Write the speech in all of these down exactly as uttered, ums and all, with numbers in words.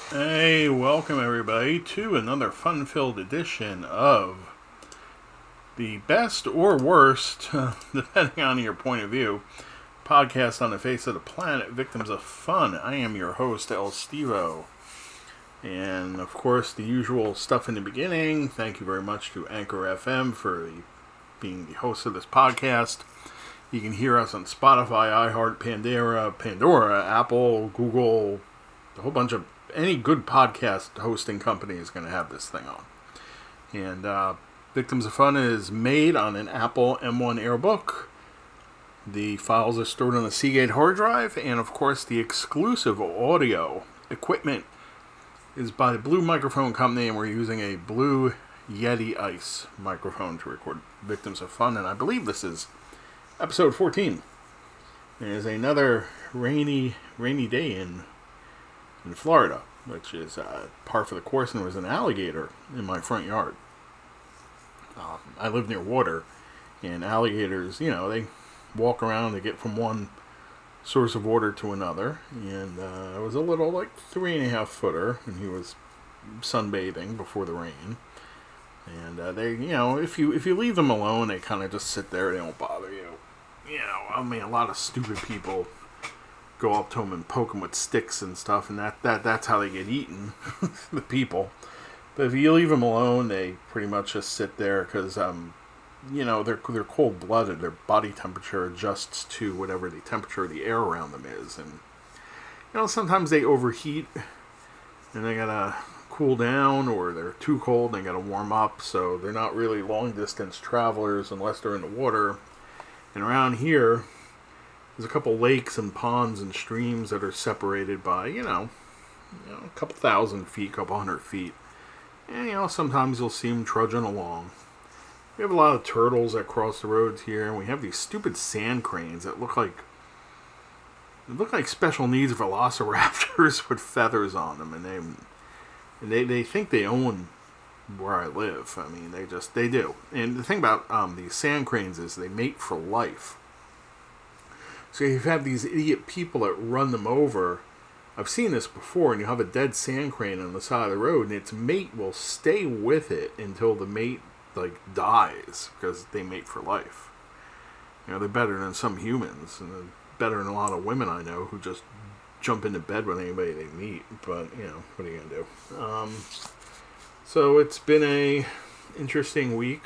Hey, welcome everybody to another fun-filled edition of the best or worst, depending on your point of view, podcast on the face of the planet, Victims of Fun. I am your host, El Stevo. And of course, the usual stuff in the beginning. Thank you very much to Anchor F M for the, being the host of this podcast. You can hear us on Spotify, iHeart, Pandora, Pandora, Apple, Google, a whole bunch of any good podcast hosting company is going to have this thing on. And uh, Victims of Fun is made on an Apple M one Airbook. The files are stored on a Seagate hard drive, and of course the exclusive audio equipment is by the Blue Microphone Company, and we're using a Blue Yeti Ice microphone to record Victims of Fun, and I believe this is episode fourteen. There's another rainy, rainy day in in Florida, which is uh, par for the course, and there was an alligator in my front yard. Um, I live near water, and alligators, you know, they walk around, they get from one source of water to another, and uh, it was a little, like, three and a half footer, and he was sunbathing before the rain. And uh, they, you know, if you if you leave them alone, they kind of just sit there, they don't bother you. You know, I mean, a lot of stupid people go up to them and poke them with sticks and stuff, and that, that that's how they get eaten, the people. But if you leave them alone, they pretty much just sit there because, um, you know, they're they're cold-blooded. Their body temperature adjusts to whatever the temperature of the air around them is, and you know, sometimes they overheat and they gotta cool down, or they're too cold and they gotta warm up. So they're not really long-distance travelers unless they're in the water. And around here, there's a couple lakes and ponds and streams that are separated by, you know, you know, a couple thousand feet, a couple hundred feet. And, you know, sometimes you'll see them trudging along. We have a lot of turtles that cross the roads here, and we have these stupid sand cranes that look like, they look like special needs velociraptors with feathers on them. And they, and they, they think they own where I live. I mean, they just, they do. And the thing about um, these sand cranes is they mate for life. So you have these idiot people that run them over. I've seen this before, and you have a dead sand crane on the side of the road, and its mate will stay with it until the mate, like, dies, because they mate for life. You know, they're better than some humans, and they're better than a lot of women I know who just jump into bed with anybody they meet. But, you know, what are you going to do? Um, so it's been a interesting week.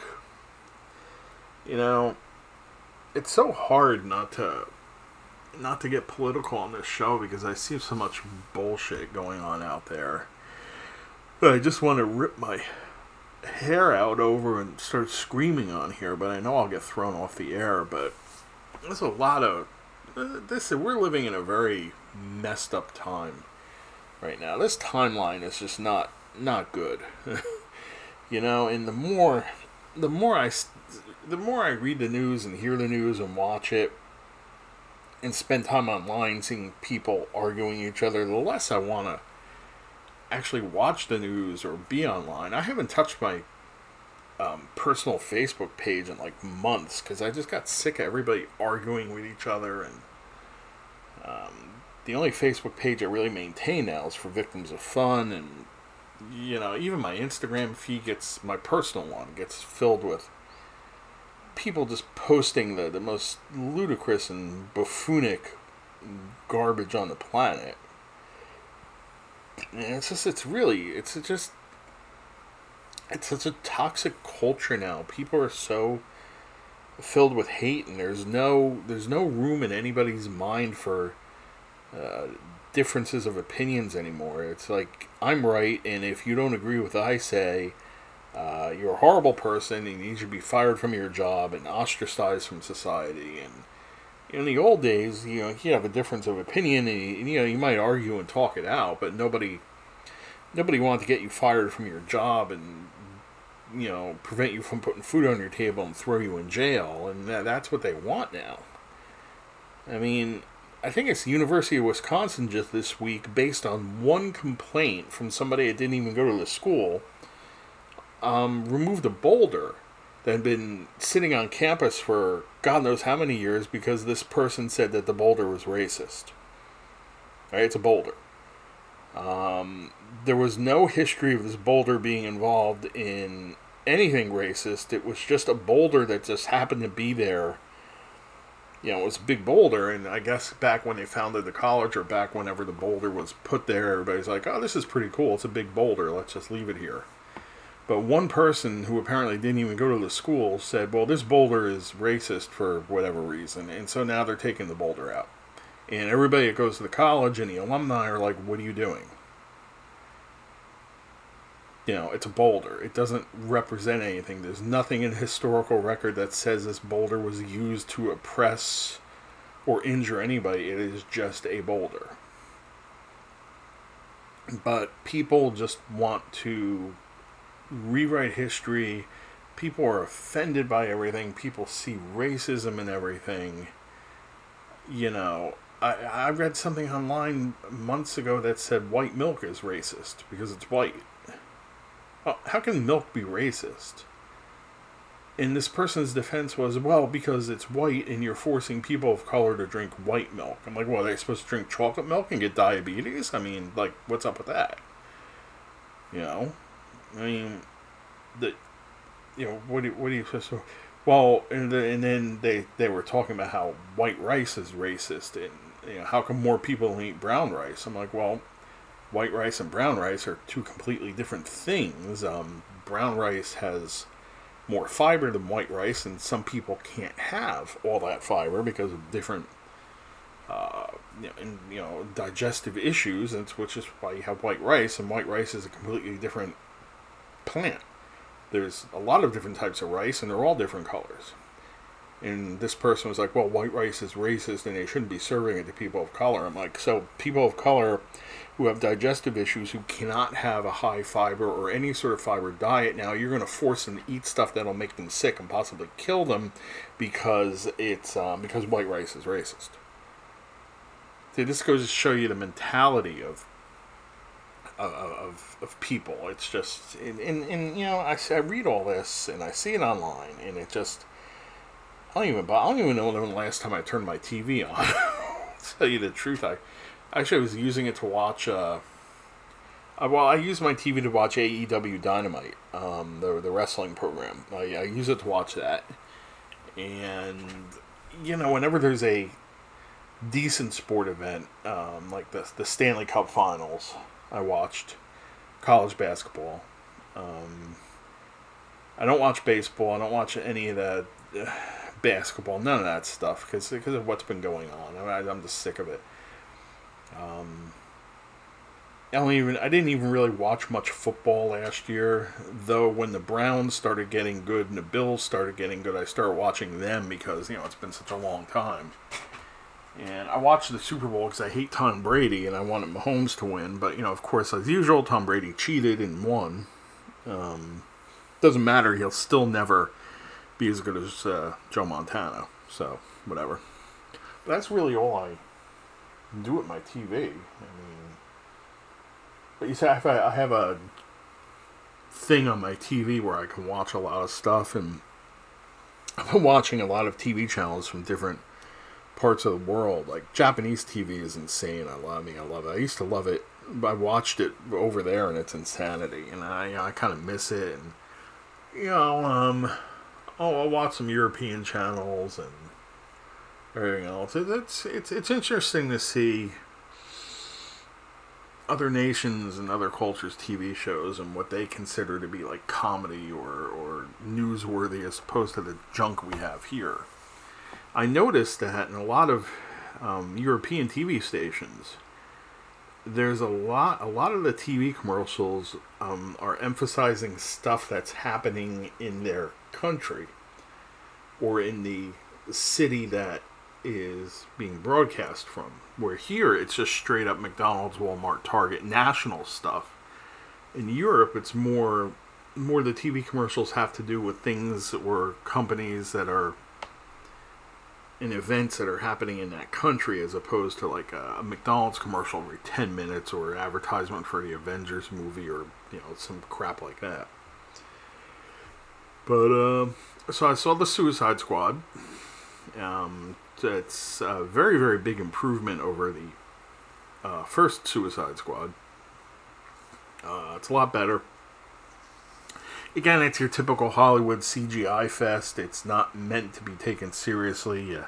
You know, it's so hard not to... not to get political on this show because I see so much bullshit going on out there that I just want to rip my hair out over and start screaming on here, but I know I'll get thrown off the air. But there's a lot of this. We're living in a very messed up time right now. This timeline is just not not good. You know, and the more the more I the more I read the news and hear the news and watch it and spend time online seeing people arguing each other, the less I want to actually watch the news or be online. I haven't touched my um, personal Facebook page in like months because I just got sick of everybody arguing with each other. And um, the only Facebook page I really maintain now is for Victims of Fun. And, you know, even my Instagram feed gets, my personal one gets filled with people just posting the, the most ludicrous and buffoonic garbage on the planet. And it's just, it's really, it's just, it's such a toxic culture now. People are so filled with hate, and there's no, there's no room in anybody's mind for uh, differences of opinions anymore. It's like, I'm right, and if you don't agree with what I say, Uh, you're a horrible person, and you should be fired from your job and ostracized from society. And in the old days, you know, you have a difference of opinion, and you, you know, you might argue and talk it out, but nobody, nobody wanted to get you fired from your job and, you know, prevent you from putting food on your table and throw you in jail. And that, that's what they want now. I mean, I think it's the University of Wisconsin just this week, based on one complaint from somebody that didn't even go to the school, Um, removed a boulder that had been sitting on campus for God knows how many years because this person said that the boulder was racist. Right? It's a boulder. Um, there was no history of this boulder being involved in anything racist. It was just a boulder that just happened to be there. You know, it was a big boulder, and I guess back when they founded the college, or back whenever the boulder was put there, everybody's like, oh, this is pretty cool. It's a big boulder. Let's just leave it here. But one person who apparently didn't even go to the school said, well, this boulder is racist for whatever reason, and so now they're taking the boulder out. And everybody that goes to the college and the alumni are like, what are you doing? You know, it's a boulder. It doesn't represent anything. There's nothing in historical record that says this boulder was used to oppress or injure anybody. It is just a boulder. But people just want to rewrite history. People are offended by everything. People see racism in everything. You know, I, I read something online months ago that said white milk is racist because it's white. Well, how can milk be racist? And this person's defense was, well, because it's white and you're forcing people of color to drink white milk. I'm like, well, are they supposed to drink chocolate milk and get diabetes? I mean, like, what's up with that? You know? I mean, the, you know, what do, what do you supposed to... Well, and, the, and then they, they were talking about how white rice is racist, and, you know, how come more people eat brown rice? I'm like, well, white rice and brown rice are two completely different things. Um, brown rice has more fiber than white rice, and some people can't have all that fiber because of different, uh, you know, and, you know, digestive issues, and which is why you have white rice, and white rice is a completely different plant. There's a lot of different types of rice, and they're all different colors. And this person was like, well, white rice is racist, and they shouldn't be serving it to people of color. I'm like, so people of color who have digestive issues, who cannot have a high fiber or any sort of fiber diet, now you're going to force them to eat stuff that'll make them sick and possibly kill them because it's um, because white rice is racist. See, this goes to show you the mentality of of of people. It's just, and, and, and you know, I, I read all this and I see it online, and it just, I don't even, I don't even know when the last time I turned my T V on. To tell you the truth, I actually I was using it to watch. Uh, uh, well, I use my T V to watch A E W Dynamite, um, the the wrestling program. I, I use it to watch that, and you know, whenever there's a decent sport event, um, like the the Stanley Cup Finals, I watched college basketball. Um, I don't watch baseball. I don't watch any of the uh, basketball. None of that stuff because because of what's been going on. I mean, I'm just sick of it. Um, I don't even. I didn't even really watch much football last year. Though when the Browns started getting good and the Bills started getting good, I started watching them because you know it's been such a long time. And I watched the Super Bowl because I hate Tom Brady and I wanted Mahomes to win. But, you know, of course, as usual, Tom Brady cheated and won. Um, doesn't matter. He'll still never be as good as uh, Joe Montana. So, whatever. But that's really all I do with my T V. I mean, but you see, I have a, I have a thing on my T V where I can watch a lot of stuff. And I've been watching a lot of T V channels from different parts of the world. Like Japanese T V is insane. I love I mean I love it. I used to love it. I watched it over there and it's insanity, and I you know, I kind of miss it. And you know, um, oh, I'll watch some European channels and everything else. It, it's it's it's interesting to see other nations and other cultures' T V shows and what they consider to be like comedy or or newsworthy as opposed to the junk we have here. I noticed that in a lot of um, European T V stations, there's a lot, a lot of the T V commercials um, are emphasizing stuff that's happening in their country or in the city that is being broadcast from. Where here, it's just straight up McDonald's, Walmart, Target, national stuff. In Europe, it's more, more the T V commercials have to do with things or companies that are in events that are happening in that country, as opposed to like a, a McDonald's commercial every ten minutes or advertisement for the Avengers movie or you know some crap like that. But uh, so I saw the Suicide Squad. Um, it's a very very big improvement over the uh, first Suicide Squad. Uh, it's a lot better. Again, it's your typical Hollywood C G I fest. It's not meant to be taken seriously. You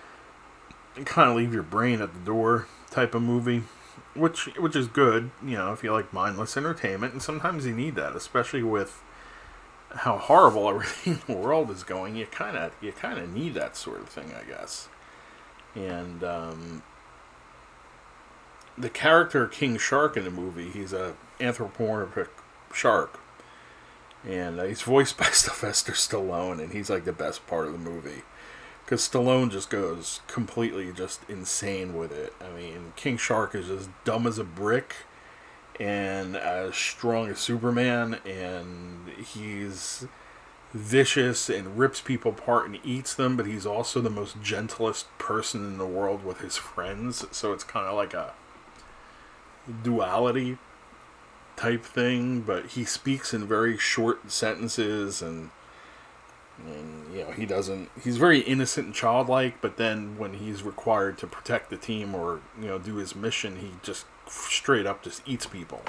kind of leave your brain at the door type of movie, which which is good, you know, if you like mindless entertainment. And sometimes you need that, especially with how horrible everything in the world is going. You kind of you kind of need that sort of thing, I guess. And um, the character King Shark in the movie, he's a anthropomorphic shark. And uh, he's voiced by Sylvester Stallone, and he's like the best part of the movie. Because Stallone just goes completely just insane with it. I mean, King Shark is just dumb as a brick and as strong as Superman, and he's vicious and rips people apart and eats them, but he's also the most gentlest person in the world with his friends. So it's kind of like a duality type thing, but he speaks in very short sentences, and and you know, he doesn't he's very innocent and childlike, but then when he's required to protect the team or, you know, do his mission, he just straight up just eats people.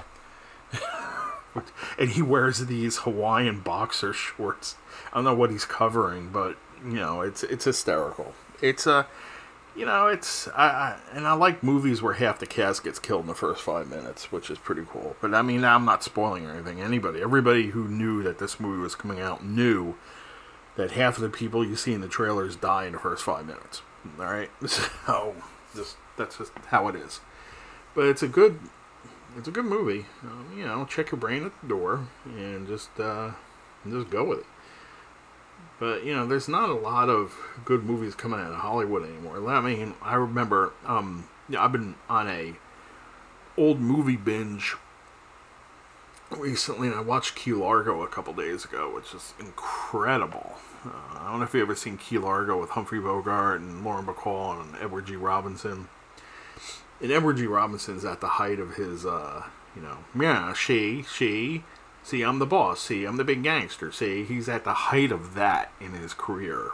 And he wears these Hawaiian boxer shorts. I don't know what he's covering, but you know, it's it's hysterical. It's a You know, it's I, I and I like movies where half the cast gets killed in the first five minutes, which is pretty cool. But I mean, I'm not spoiling or anything. Anybody, everybody who knew that this movie was coming out knew that half of the people you see in the trailers die in the first five minutes. All right, so just that's just how it is. But it's a good, it's a good movie. Um, you know, check your brain at the door and just uh, just go with it. But, you know, there's not a lot of good movies coming out of Hollywood anymore. I mean, I remember, um, yeah, I've been on a old movie binge recently, and I watched Key Largo a couple days ago, which is incredible. Uh, I don't know if you've ever seen Key Largo with Humphrey Bogart and Lauren Bacall and Edward G. Robinson. And Edward G. Robinson's at the height of his, uh, you know, yeah, she, she... See, I'm the boss. See, I'm the big gangster. See, he's at the height of that in his career.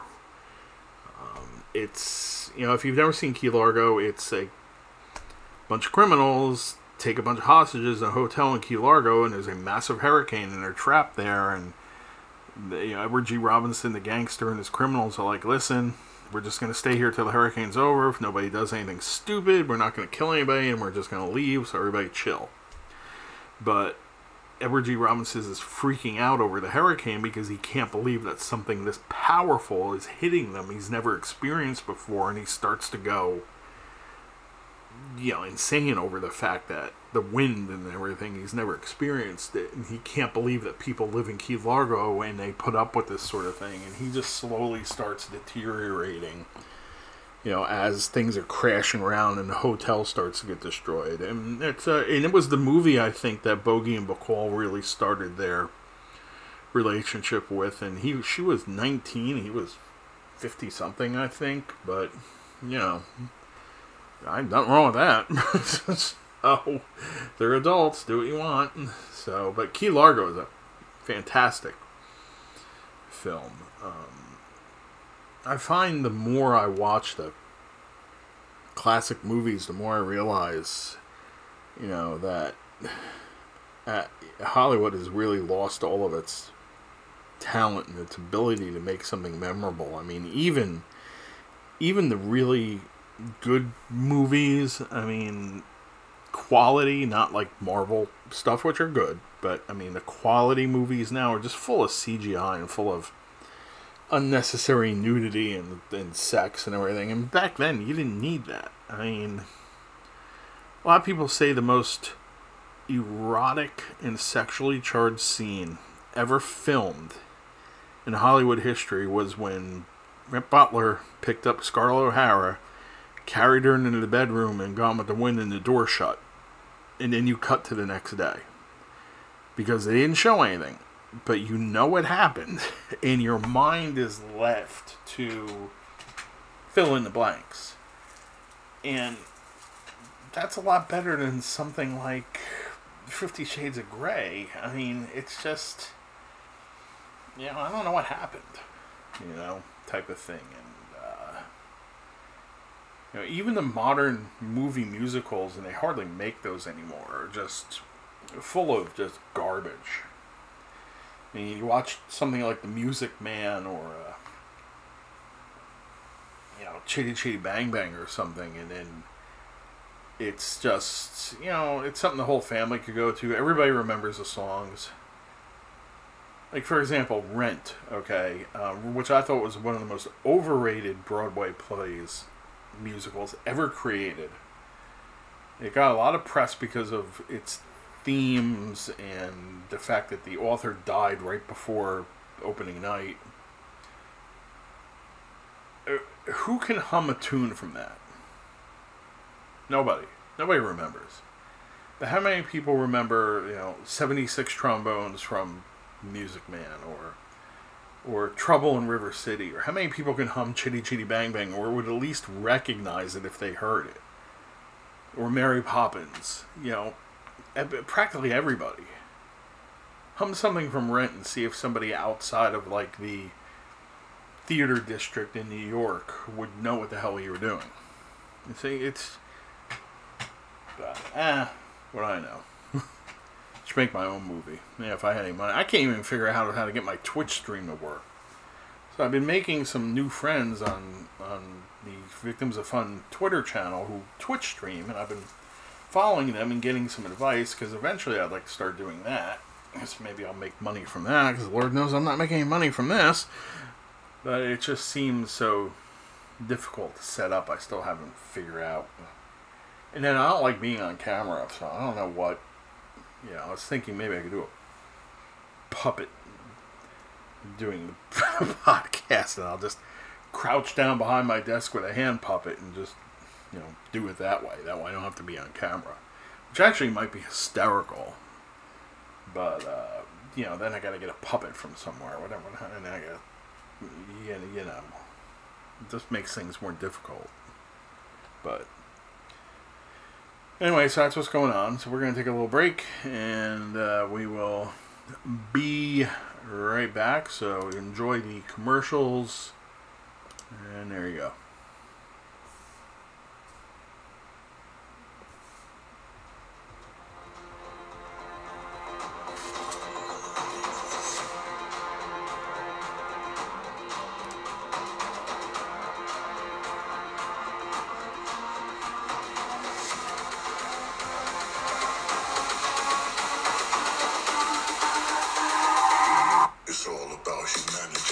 Um, it's, you know, if you've never seen Key Largo, it's a bunch of criminals take a bunch of hostages in a hotel in Key Largo, and there's a massive hurricane, and they're trapped there, and the, you know, Edward G. Robinson, the gangster, and his criminals are like, listen, we're just going to stay here till the hurricane's over. If nobody does anything stupid, we're not going to kill anybody, and we're just going to leave, so everybody chill. But Edward G. Robinson is freaking out over the hurricane because he can't believe that something this powerful is hitting them he's never experienced before, and he starts to go, you know, insane over the fact that the wind and everything, he's never experienced it, and he can't believe that people live in Key Largo and they put up with this sort of thing, and he just slowly starts deteriorating, you know, as things are crashing around and the hotel starts to get destroyed. And it's uh, and it was the movie, I think, that Bogey and Bacall really started their relationship with. And he she was nineteen, he was fifty something, I think. But you know, I'm nothing wrong with that. So they're adults, do what you want. So, but Key Largo is a fantastic film. Um, I find the more I watch the classic movies, the more I realize, you know, that uh, Hollywood has really lost all of its talent and its ability to make something memorable. I mean, even even the really good movies, I mean, quality, not like Marvel stuff, which are good, but I mean, the quality movies now are just full of C G I and full of unnecessary nudity and, and sex and everything. And back then, you didn't need that. I mean, a lot of people say the most erotic and sexually charged scene ever filmed in Hollywood history was when Rip Butler picked up Scarlett O'Hara, carried her into the bedroom, and Gone with the Wind and the door shut. And then you cut to the next day. Because they didn't show anything. But you know what happened, and your mind is left to fill in the blanks. And that's a lot better than something like Fifty Shades of Grey. I mean, it's just, you know, I don't know what happened, you know, type of thing. And, uh, you know, even the modern movie musicals, and they hardly make those anymore, are just full of just garbage. I mean, you watch something like The Music Man or, uh, you know, Chitty Chitty Bang Bang or something, and then it's just, you know, it's something the whole family could go to. Everybody remembers the songs. Like, for example, Rent, okay, uh, which I thought was one of the most overrated Broadway plays, musicals ever created. It got a lot of press because of its themes and the fact that the author died right before opening night. Uh, who can hum a tune from that? Nobody. Nobody remembers. But how many people remember, you know, seventy-six trombones from Music Man, or or Trouble in River City, or how many people can hum Chitty Chitty Bang Bang, or would at least recognize it if they heard it, or Mary Poppins? You know, practically everybody. Hum something from Rent and see if somebody outside of like the theater district in New York would know what the hell you were doing. You see, it's but, ah, what do I know? Should make my own movie. Yeah, if I had any money. I can't even figure out how to, how to get my Twitch stream to work. So I've been making some new friends on on the Victims of Fun Twitter channel who Twitch stream, and I've been following them and getting some advice, because eventually I'd like to start doing that. I guess maybe I'll make money from that, because Lord knows I'm not making any money from this. But it just seems so difficult to set up. I still haven't figured out. And then I don't like being on camera, so I don't know what. You know, I was thinking maybe I could do a puppet doing the podcast, and I'll just crouch down behind my desk with a hand puppet and just, you know, do it that way. That way I don't have to be on camera. Which actually might be hysterical. But, uh, you know, then I gotta get a puppet from somewhere, whatever, and then I gotta, you know, it just makes things more difficult. But anyway, so that's what's going on. So we're going to take a little break, and uh, we will be right back. So enjoy the commercials, and there you go. It's all about humanity.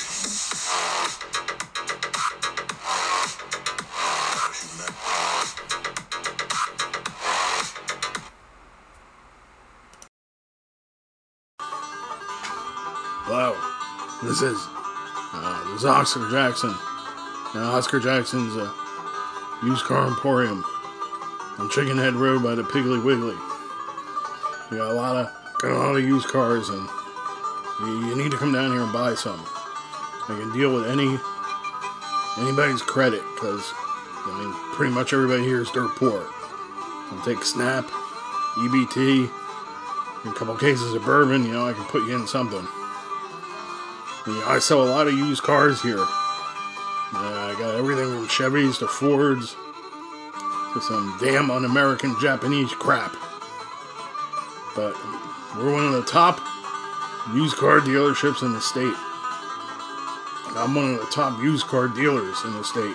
Hello, this is uh, this is Oscar Jackson. Now, Oscar Jackson's uh, Used Car Emporium on Chickenhead Road by the Piggly Wiggly. We got a lot of got a lot of used cars, and you, you need to come down here and buy some. I can deal with any anybody's credit, because I mean, pretty much everybody here is dirt poor. I'll take Snap, E B T, and a couple cases of bourbon. You know, I can put you in something. And, you know, I sell a lot of used cars here. Uh, I got everything from Chevys to Fords to some damn un-American Japanese crap. But we're one of the top used car dealerships in the state. I'm one of the top used car dealers in the state.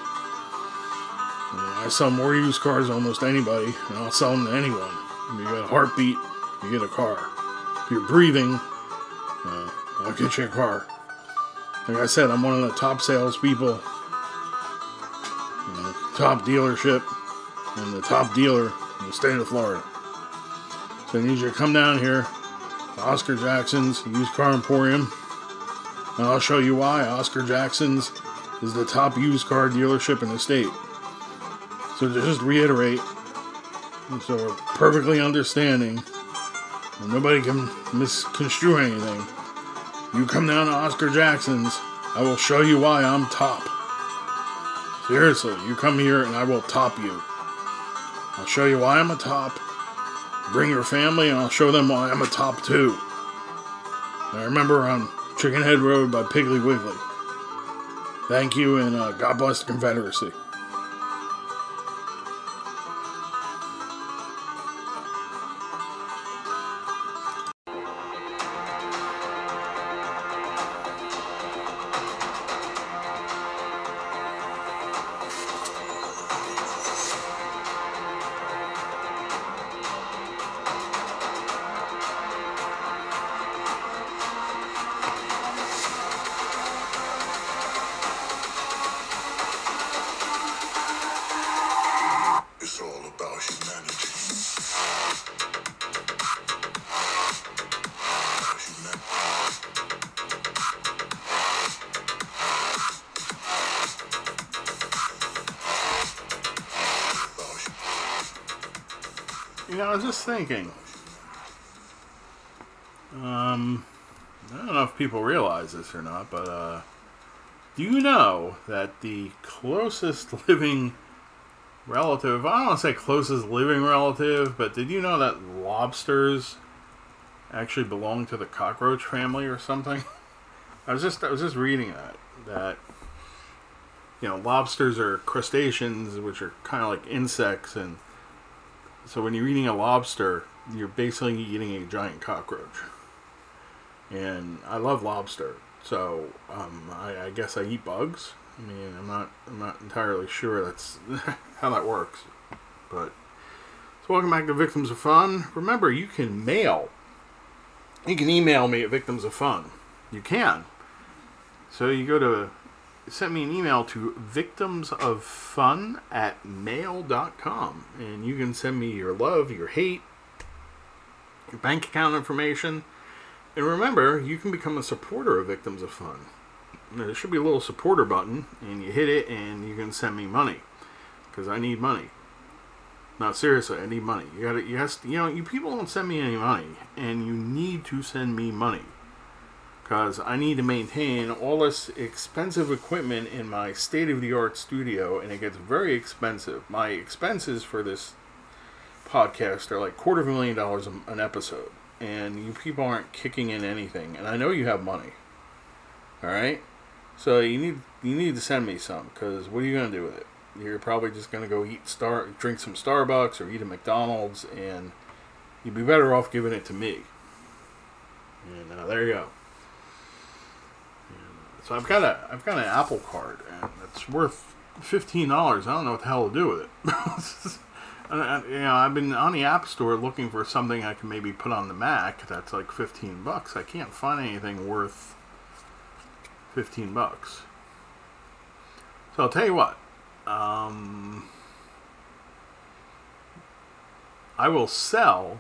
I sell more used cars than almost anybody, and I'll sell them to anyone. If you got a heartbeat, you get a car. If you're breathing, uh, I'll get you a car. Like I said, I'm one of the top salespeople, you know, top dealership, and the top dealer in the state of Florida. So I need you to come down here to Oscar Jackson's Used Car Emporium, and I'll show you why Oscar Jackson's is the top used car dealership in the state. So to just reiterate, so we're perfectly understanding, and nobody can misconstrue anything. You come down to Oscar Jackson's, I will show you why I'm top. Seriously, you come here and I will top you. I'll show you why I'm a top. Bring your family and I'll show them why I'm a top too. I remember on Chickenhead Road by Piggly Wiggly. Thank you, and uh, God bless the Confederacy. You know, I was just thinking. Um, I don't know if people realize this or not, but uh, do you know that the closest living relative, I don't want to say closest living relative, but did you know that lobsters actually belong to the cockroach family or something? I was just I was just reading that that you know, lobsters are crustaceans, which are kind of like insects, and so when you're eating a lobster, you're basically eating a giant cockroach. And I love lobster, so um, I, I guess I eat bugs. I mean, I'm not I'm not entirely sure that's how that works, but so welcome back to Victims of Fun. Remember, you can mail, you can email me at Victims of Fun. You can. So you go to send me an email to victimsoffun at mail dot com, and you can send me your love, your hate, your bank account information. And remember, you can become a supporter of Victims of Fun. There should be a little supporter button, and you hit it, and you can send me money, because I need money. No, seriously, I need money. You gotta, you has, to, you know, you people don't send me any money, and you need to send me money, because I need to maintain all this expensive equipment in my state-of-the-art studio, and it gets very expensive. My expenses for this podcast are like quarter of a million dollars an episode, and you people aren't kicking in anything, and I know you have money. All right, so you need you need to send me some, because what are you gonna do with it? You're probably just gonna go eat star, drink some Starbucks or eat a McDonald's, and you'd be better off giving it to me. And uh, there you go. And so I've got a I've got an Apple Card, and it's worth fifteen dollars. I don't know what the hell to do with it. I, you know, I've been on the App Store looking for something I can maybe put on the Mac that's like fifteen bucks. I can't find anything worth fifteen bucks. So I'll tell you what. Um, I will sell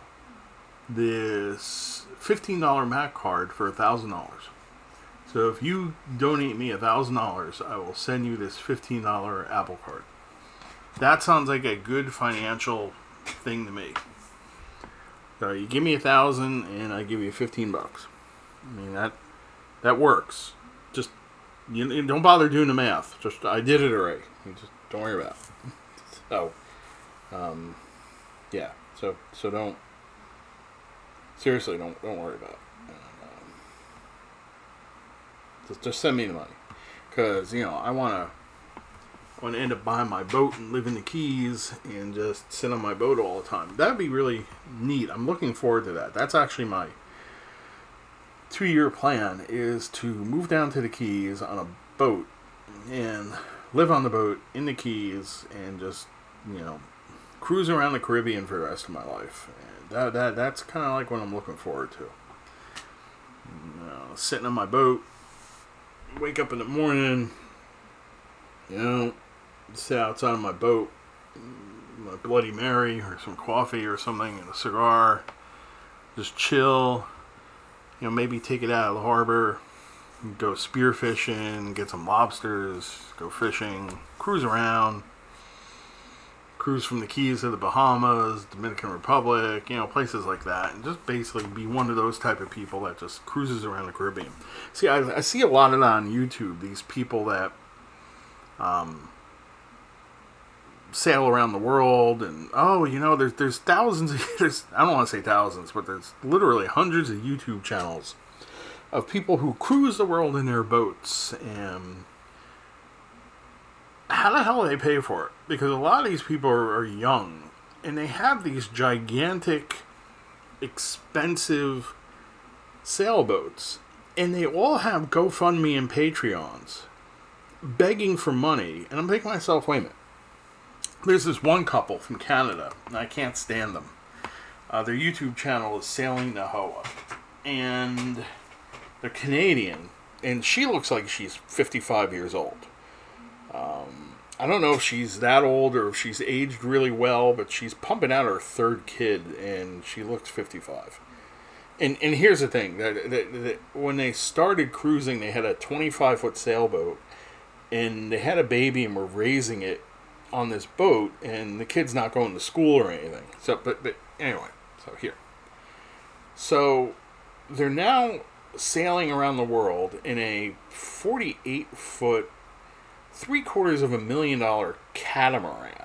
this fifteen dollar Mac card for one thousand dollars. So if you donate me one thousand dollars, I will send you this fifteen dollar Apple Card. That sounds like a good financial thing to me. So you give me a thousand, and I give you fifteen bucks. I mean, that that works. Just you, you don't bother doing the math. Just I did it already. You just don't worry about it. So, um, yeah. So so don't seriously don't don't worry about it. Um, just just send me the money, because you know I want to. I want to end up buying my boat and live in the Keys and just sit on my boat all the time. That'd be really neat. I'm looking forward to that. That's actually my two-year plan, is to move down to the Keys on a boat and live on the boat in the Keys and just, you know, cruise around the Caribbean for the rest of my life. And that that that's kind of like what I'm looking forward to. You know, sitting on my boat, wake up in the morning, you know, sit outside of my boat, my Bloody Mary or some coffee or something and a cigar, just chill, you know, maybe take it out of the harbor, go spear fishing, get some lobsters, go fishing, cruise around, cruise from the Keys to the Bahamas, Dominican Republic, you know, places like that, and just basically be one of those type of people that just cruises around the Caribbean. See, I, I see a lot of that on YouTube, these people that Um, sail around the world, and oh, you know, there's there's thousands of there's, I don't want to say thousands, but there's literally hundreds of YouTube channels of people who cruise the world in their boats. And how the hell do they pay for it? Because a lot of these people are, are young, and they have these gigantic, expensive sailboats, and they all have GoFundMe and Patreons begging for money. And I'm thinking to myself, wait a minute. There's this one couple from Canada, and I can't stand them. Uh, their YouTube channel is Sailing Nahoa, and they're Canadian, and she looks like she's fifty-five years old. Um, I don't know if she's that old or if she's aged really well, but she's pumping out her third kid, and she looks fifty-five. And and here's the thing, that, that, that when they started cruising, they had a twenty-five foot sailboat, and they had a baby and were raising it on this boat, and the kid's not going to school or anything. So, but, but Anyway, so here. So they're now sailing around the world in a forty-eight foot, three quarters of a million dollar catamaran.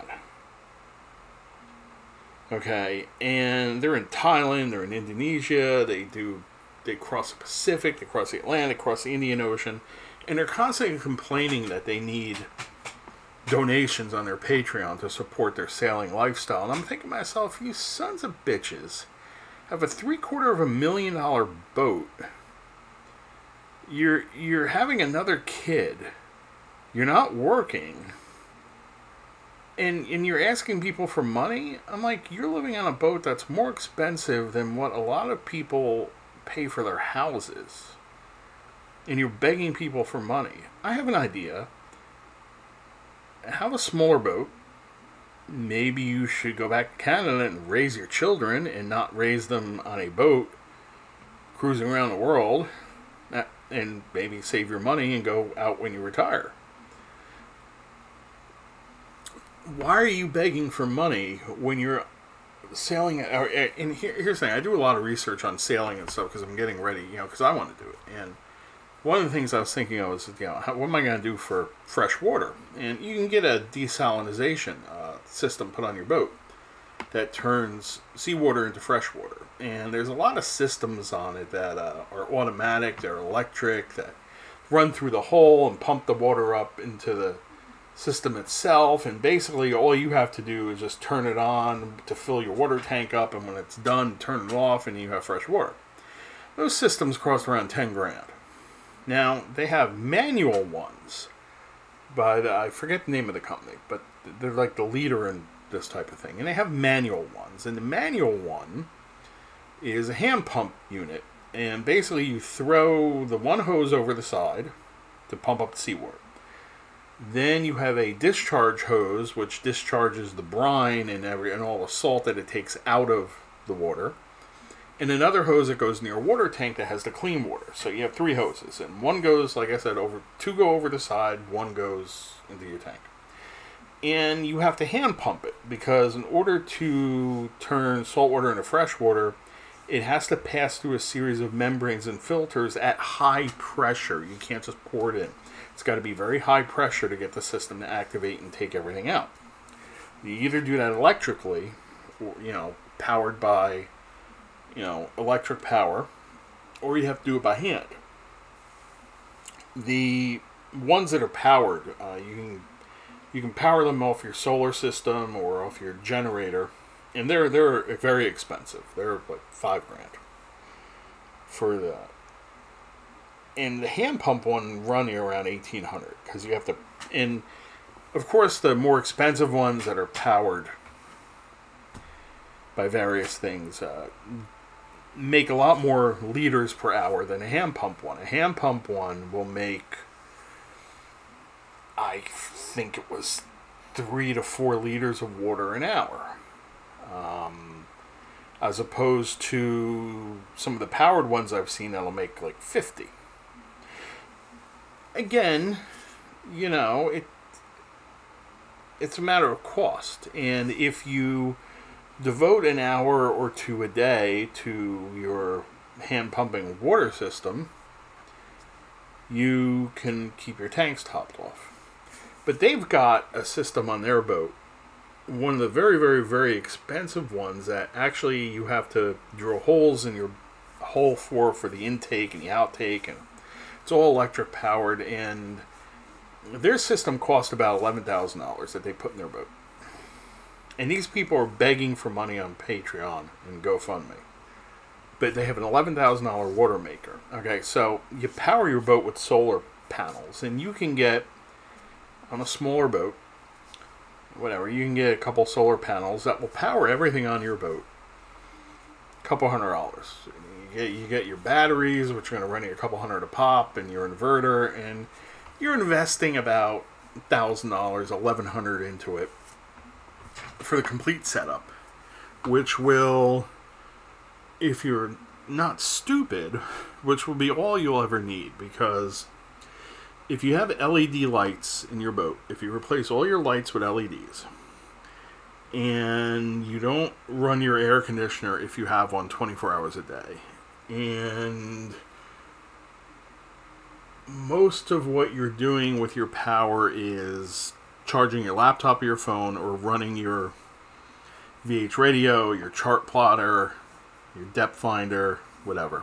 Okay, and they're in Thailand, they're in Indonesia, they do, they cross the Pacific, they cross the Atlantic, cross the Indian Ocean, and they're constantly complaining that they need donations on their Patreon to support their sailing lifestyle. And I'm thinking to myself, you sons of bitches have a three quarter of a million dollar boat. You're you're having another kid. You're not working. And and you're asking people for money? I'm like, you're living on a boat that's more expensive than what a lot of people pay for their houses. And you're begging people for money. I have an idea. Have a smaller boat. Maybe you should go back to Canada and raise your children and not raise them on a boat cruising around the world, and maybe save your money and go out when you retire. Why are you begging for money when you're sailing? And here, here's the thing. I do a lot of research on sailing and stuff because I'm getting ready, you know, because I want to do it. And one of the things I was thinking of was, you know, how, what am I going to do for fresh water? And you can get a desalination uh, system put on your boat that turns seawater into fresh water. And there's a lot of systems on it that uh, are automatic, they're electric, that run through the hole and pump the water up into the system itself. And basically all you have to do is just turn it on to fill your water tank up, and when it's done, turn it off and you have fresh water. Those systems cost around ten grand. Now, they have manual ones, but I forget the name of the company, but they're like the leader in this type of thing. And they have manual ones. And the manual one is a hand pump unit. And basically you throw the one hose over the side to pump up the seawater. Then you have a discharge hose, which discharges the brine and every and all the salt that it takes out of the water. And another hose that goes near a water tank that has the clean water. So you have three hoses. And one goes, like I said, over two go over the side, one goes into your tank. And you have to hand pump it, because in order to turn salt water into fresh water, it has to pass through a series of membranes and filters at high pressure. You can't just pour it in. It's got to be very high pressure to get the system to activate and take everything out. You either do that electrically, or, you know, powered by, you know, electric power, or you have to do it by hand. The ones that are powered, uh, you can you can power them off your solar system or off your generator, and they're they're very expensive. They're like five grand for that. And the hand pump one run you around eighteen hundred, because you have to. And of course, the more expensive ones that are powered by various things uh, make a lot more liters per hour than a hand pump one. A hand pump one will make, I think it was three to four liters of water an hour, um, as opposed to some of the powered ones I've seen that'll make like fifty. Again, you know, it it's a matter of cost, and if you devote an hour or two a day to your hand pumping water system, you can keep your tanks topped off. But they've got a system on their boat, one of the very, very, very expensive ones, that actually you have to drill holes in your hole for for the intake and the outtake, and it's all electric powered, and their system cost about eleven thousand dollars that they put in their boat. And these people are begging for money on Patreon and GoFundMe. But they have an eleven thousand dollars water maker. Okay, so you power your boat with solar panels, and you can get, on a smaller boat, whatever, you can get a couple solar panels that will power everything on your boat. A couple hundred dollars. You get, you get your batteries, which are going to run you a couple hundred a pop, and your inverter, and you're investing about one thousand dollars, eleven hundred dollars into it for the complete setup, which will, if you're not stupid, which will be all you'll ever need, because if you have L E D lights in your boat, if you replace all your lights with L E Ds, and you don't run your air conditioner if you have one twenty-four hours a day. And most of what you're doing with your power is charging your laptop or your phone or running your V H radio, your chart plotter, your depth finder, whatever.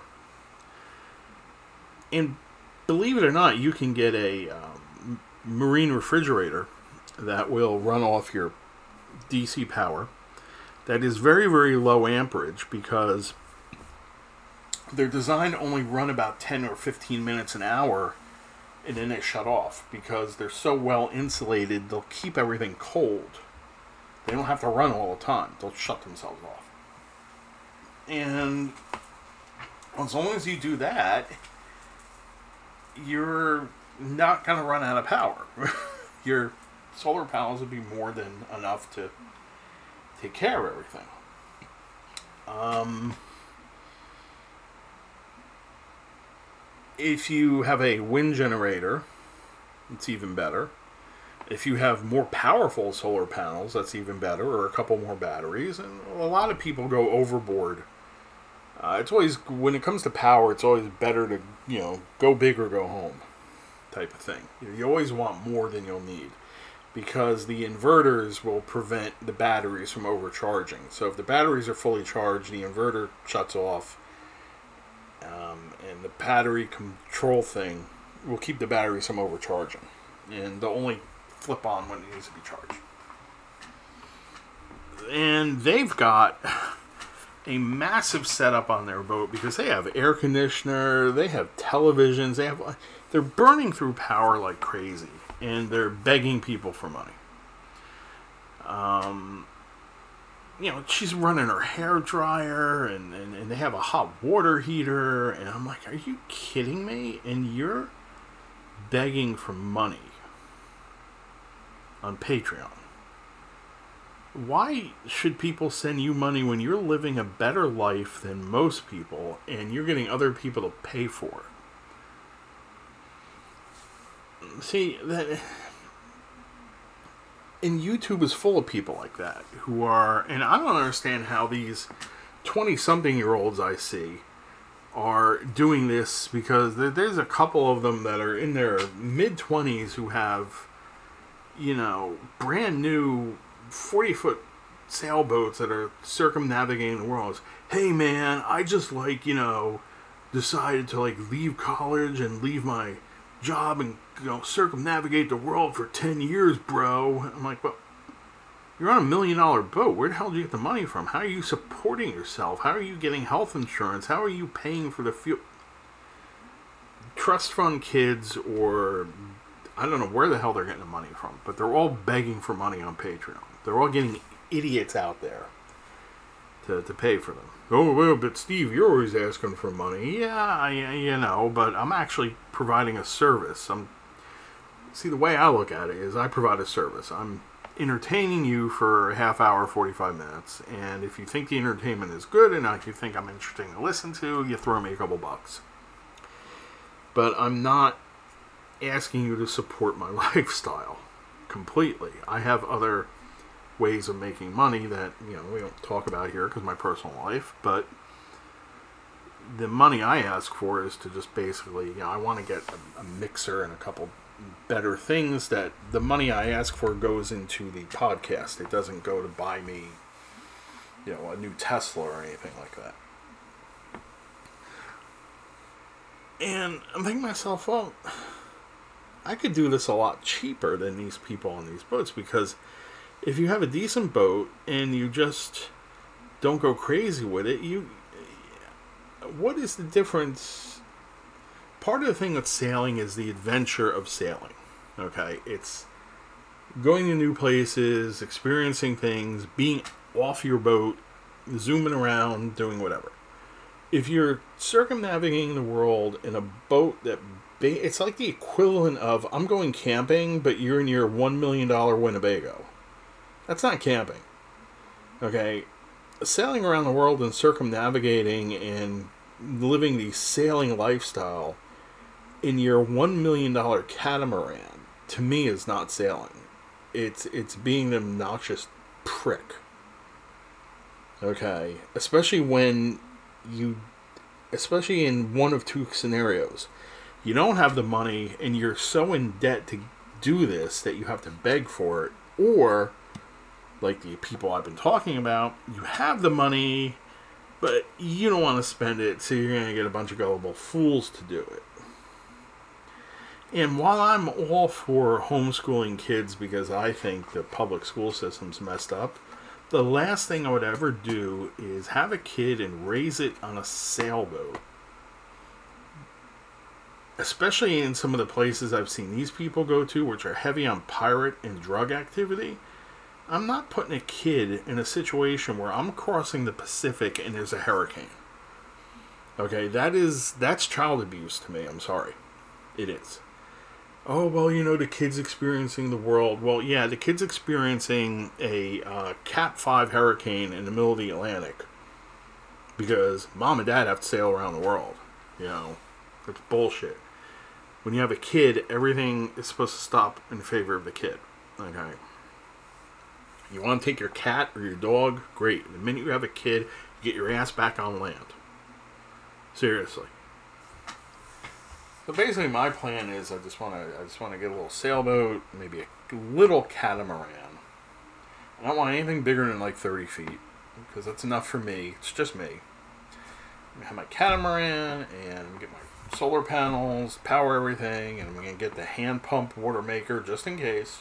And believe it or not, you can get a um, marine refrigerator that will run off your D C power that is very, very low amperage, because they're designed to only run about ten or fifteen minutes an hour, and then they shut off because they're so well insulated. They'll keep everything cold. They don't have to run all the time. They'll shut themselves off. And as long as you do that, you're not going to run out of power. Your solar panels will be more than enough to take care of everything. Um, if you have a wind generator, it's even better. If you have more powerful solar panels, that's even better, or a couple more batteries. And a lot of people go overboard. Uh, it's always, when it comes to power, it's always better to, you know, go big or go home type of thing. You always want more than you'll need, because the inverters will prevent the batteries from overcharging. So if the batteries are fully charged, the inverter shuts off, um, and the battery control thing will keep the batteries from overcharging. And they'll only flip on when it needs to be charged. And they've got a massive setup on their boat, because they have air conditioner, they have televisions, they have, they're burning through power like crazy, and they're begging people for money. Um, you know, she's running her hair dryer, and, and, and they have a hot water heater, and I'm like, are you kidding me? And you're begging for money on Patreon. Why should people send you money when you're living a better life than most people, and you're getting other people to pay for it? See, that, and YouTube is full of people like that, who are, and I don't understand how these twenty-something-year-olds I see are doing this, because there's a couple of them that are in their mid-twenties who have, you know, brand new forty-foot sailboats that are circumnavigating the world. Hey man, I just, like, you know, decided to, like, leave college and leave my job and, you know, circumnavigate the world for ten years, bro. I'm like, well, you're on a million dollar boat. Where the hell do you get the money from? How are you supporting yourself? How are you getting health insurance? How are you paying for the fuel? Trust fund kids, or I don't know where the hell they're getting the money from, but they're all begging for money on Patreon. They're all getting idiots out there to, to pay for them. Oh, well, but Steve, you're always asking for money. Yeah, I, you know, but I'm actually providing a service. I'm See, the way I look at it is I provide a service. I'm entertaining you for a half hour, forty-five minutes, and if you think the entertainment is good and if you think I'm interesting to listen to, you throw me a couple bucks. But I'm not asking you to support my lifestyle completely. I have other ways of making money that, you know, we don't talk about here because of my personal life, but the money I ask for is to just basically, you know, I want to get a, a mixer and a couple better things. That the money I ask for goes into the podcast. It doesn't go to buy me, you know, a new Tesla or anything like that. And I'm thinking to myself, well, I could do this a lot cheaper than these people on these boats, because if you have a decent boat and you just don't go crazy with it, you, what is the difference? Part of the thing with sailing is the adventure of sailing. Okay, it's going to new places, experiencing things, being off your boat, zooming around, doing whatever. If you're circumnavigating the world in a boat that, it's like the equivalent of, I'm going camping, but you're in your one million dollars Winnebago. That's not camping. Okay? Sailing around the world and circumnavigating and living the sailing lifestyle in your one million dollars catamaran, to me, is not sailing. It's it's being an obnoxious prick. Okay? Especially when you... Especially in one of two scenarios. You don't have the money and you're so in debt to do this that you have to beg for it. Or, like the people I've been talking about, you have the money, but you don't want to spend it, so you're going to get a bunch of gullible fools to do it. And while I'm all for homeschooling kids because I think the public school system's messed up, the last thing I would ever do is have a kid and raise it on a sailboat. Especially in some of the places I've seen these people go to, which are heavy on pirate and drug activity. I'm not putting a kid in a situation where I'm crossing the Pacific and there's a hurricane. Okay, that is, that's child abuse to me. I'm sorry. It is. Oh, well, you know, the kid's experiencing the world. Well, yeah, the kid's experiencing a uh, Cat five hurricane in the middle of the Atlantic. Because mom and dad have to sail around the world. You know, it's bullshit. When you have a kid, everything is supposed to stop in favor of the kid. Okay. You want to take your cat or your dog? Great. The minute you have a kid, you get your ass back on land. Seriously. So basically, my plan is I just want to I just want to get a little sailboat, maybe a little catamaran. I don't want anything bigger than like thirty feet because that's enough for me. It's just me. I'm gonna have my catamaran and get my solar panels, power everything, and I'm gonna get the hand pump water maker just in case.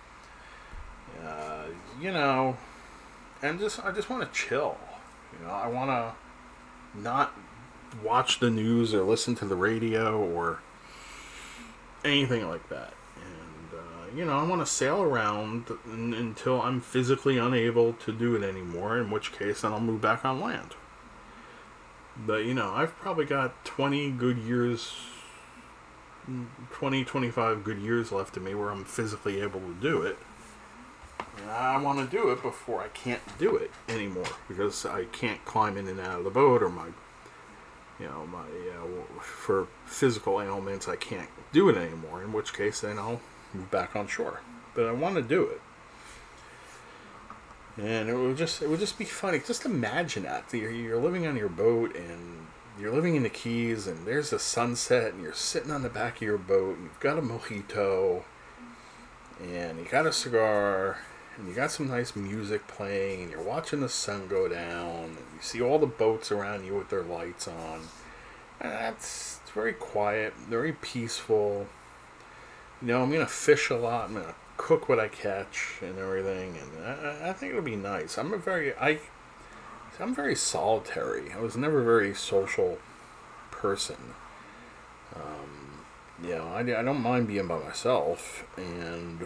Uh, you know, and just I just want to chill. You know, I want to not watch the news or listen to the radio or anything like that. And uh, you know, I want to sail around n- until I'm physically unable to do it anymore. In which case, then I'll move back on land. But you know, I've probably got twenty good years, twenty, twenty-five good years left of me where I'm physically able to do it. I want to do it before I can't do it anymore because I can't climb in and out of the boat, or my, you know, my uh, for physical ailments I can't do it anymore. In which case, then I'll move back on shore. But I want to do it, and it would just it would just be funny. Just imagine that you're, you're living on your boat and you're living in the Keys, and there's a sunset, and you're sitting on the back of your boat, and you've got a mojito, and you got a cigar. And you got some nice music playing, and you're watching the sun go down, and you see all the boats around you with their lights on. And that's it's very quiet, very peaceful. You know, I'm going to fish a lot. I'm going to cook what I catch and everything, and I, I think it'll be nice. I'm a very I, I'm very solitary. I was never a very social person. Um, you know, I, I don't mind being by myself, and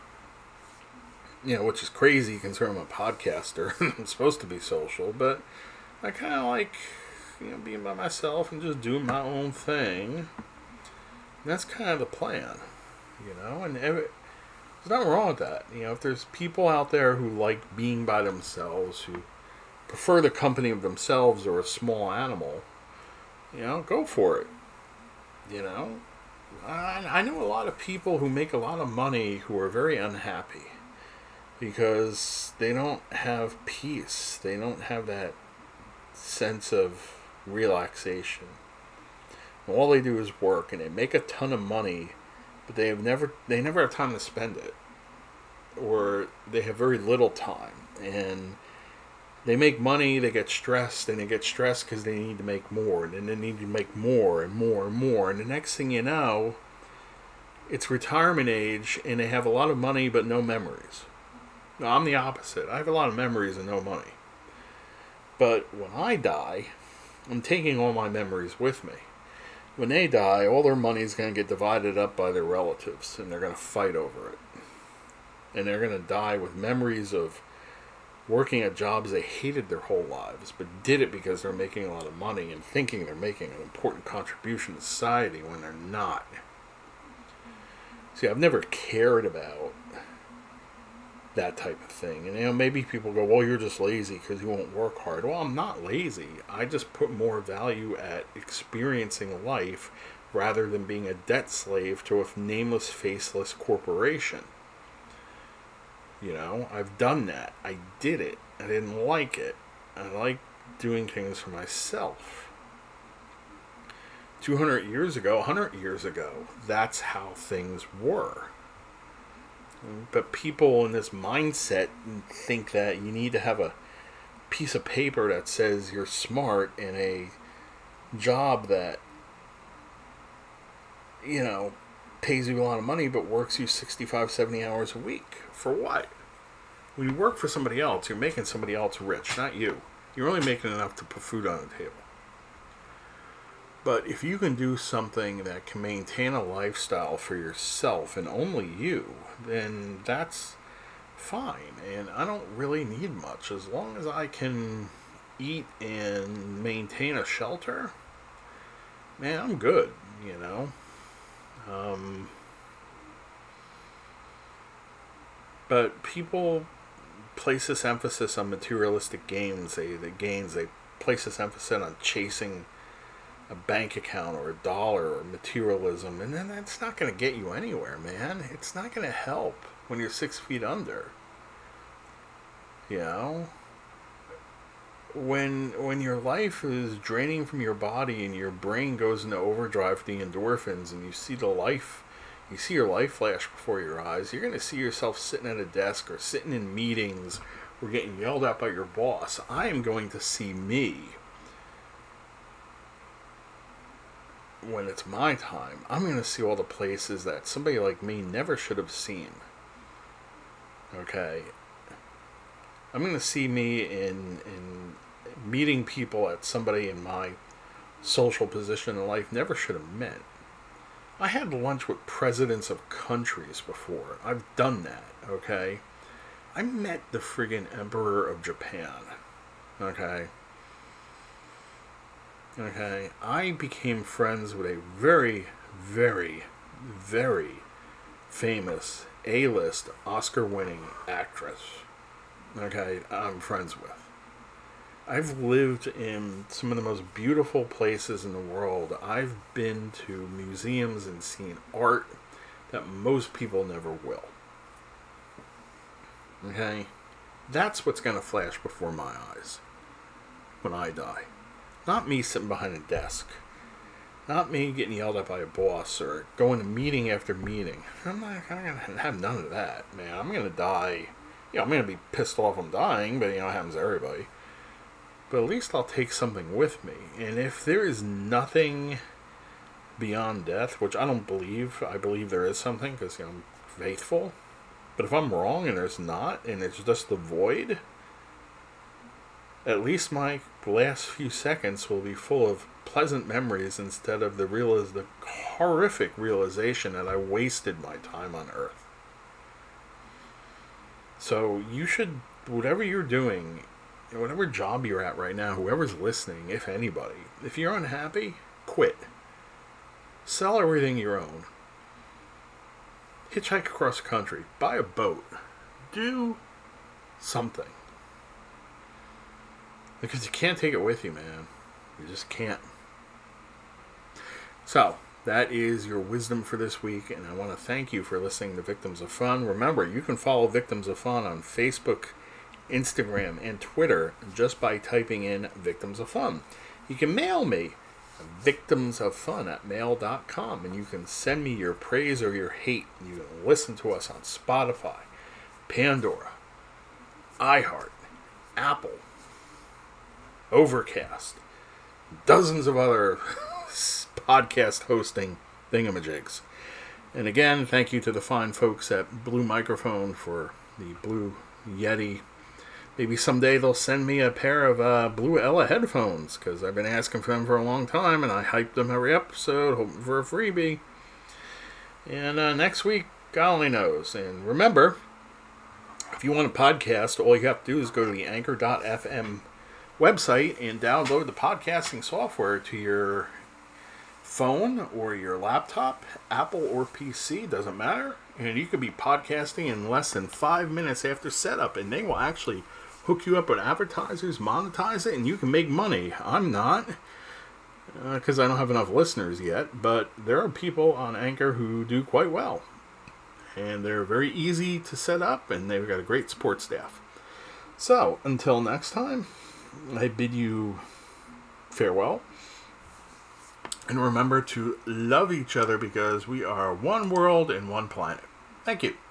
you know, which is crazy considering I'm a podcaster. I'm supposed to be social, but I kind of like, you know, being by myself and just doing my own thing. And that's kind of the plan, you know, and every, there's nothing wrong with that. You know, if there's people out there who like being by themselves, who prefer the company of themselves or a small animal, you know, go for it. You know, I, I know a lot of people who make a lot of money who are very unhappy. Because they don't have peace. They don't have that sense of relaxation. All they do is work, and they make a ton of money, but they have never they never have time to spend it. Or they have very little time. And they make money, they get stressed, and they get stressed because they need to make more. And then they need to make more and more and more. And the next thing you know, it's retirement age, and they have a lot of money but no memories. No, I'm the opposite. I have a lot of memories and no money. But when I die, I'm taking all my memories with me. When they die, all their money is going to get divided up by their relatives, and they're going to fight over it. And they're going to die with memories of working at jobs they hated their whole lives, but did it because they're making a lot of money and thinking they're making an important contribution to society when they're not. See, I've never cared about that type of thing. And you know, maybe people go, well, you're just lazy because you won't work hard. Well, I'm not lazy. I just put more value at experiencing life rather than being a debt slave to a nameless, faceless corporation. You know, I've done that. I did it. I didn't like it. I like doing things for myself. two hundred years ago, one hundred years ago, that's how things were. But people in this mindset think that you need to have a piece of paper that says you're smart and a job that, you know, pays you a lot of money but works you sixty-five, seventy hours a week. For what? When you work for somebody else, you're making somebody else rich, not you. You're only making enough to put food on the table. But if you can do something that can maintain a lifestyle for yourself and only you, then that's fine. And I don't really need much. As long as I can eat and maintain a shelter, man, I'm good, you know. Um, but people place this emphasis on materialistic gains. They, the gains, they place this emphasis on chasing a bank account or a dollar or materialism, and then that's not going to get you anywhere, man. It's not going to help when you're six feet under. You know, when when your life is draining from your body and your brain goes into overdrive, the endorphins, and you see the life, you see your life flash before your eyes, you're going to see yourself sitting at a desk or sitting in meetings or getting yelled at by your boss. I am going to see me. When it's my time, I'm going to see all the places that somebody like me never should have seen. Okay? I'm going to see me in in meeting people that somebody in my social position in life never should have met. I had lunch with presidents of countries before. I've done that, okay? I met the friggin' Emperor of Japan, okay? Okay, I became friends with a very, very, very famous A-list Oscar-winning actress. Okay, I'm friends with. I've lived in some of the most beautiful places in the world. I've been to museums and seen art that most people never will. Okay, that's what's going to flash before my eyes when I die. Not me sitting behind a desk. Not me getting yelled at by a boss or going to meeting after meeting. I'm not I'm going to have none of that, man. I'm going to die. You know, I'm going to be pissed off I'm dying, but, you know, it happens to everybody. But at least I'll take something with me. And if there is nothing beyond death, which I don't believe, I believe there is something because, you know, I'm faithful. But if I'm wrong and there's not, and it's just the void, at least my last few seconds will be full of pleasant memories instead of the realiz- the horrific realization that I wasted my time on Earth. So you should, whatever you're doing, whatever job you're at right now, whoever's listening, if anybody, if you're unhappy, quit. Sell everything you own. Hitchhike across the country. Buy a boat. Do something. Because you can't take it with you, man. You just can't. So, that is your wisdom for this week, and I want to thank you for listening to Victims of Fun. Remember, you can follow Victims of Fun on Facebook, Instagram, and Twitter just by typing in Victims of Fun. You can mail me victimsoffun at mail dot com, and you can send me your praise or your hate. You can listen to us on Spotify, Pandora, iHeart, Apple, Overcast, dozens of other podcast hosting thingamajigs. And again, thank you to the fine folks at Blue Microphone for the Blue Yeti. Maybe someday they'll send me a pair of uh, Blue Ella headphones, because I've been asking for them for a long time, and I hype them every episode, hoping for a freebie. And uh, next week, God only knows. And remember, if you want a podcast, all you have to do is go to the anchor dot f m website and download the podcasting software to your phone or your laptop, Apple or P C, doesn't matter. And you could be podcasting in less than five minutes after setup, and they will actually hook you up with advertisers, monetize it, and you can make money. I'm not, because uh, I don't have enough listeners yet, but there are people on Anchor who do quite well. and they're very easy to set up, and they've got a great support staff. So, until next time, I bid you farewell. And remember to love each other because we are one world and one planet. Thank you.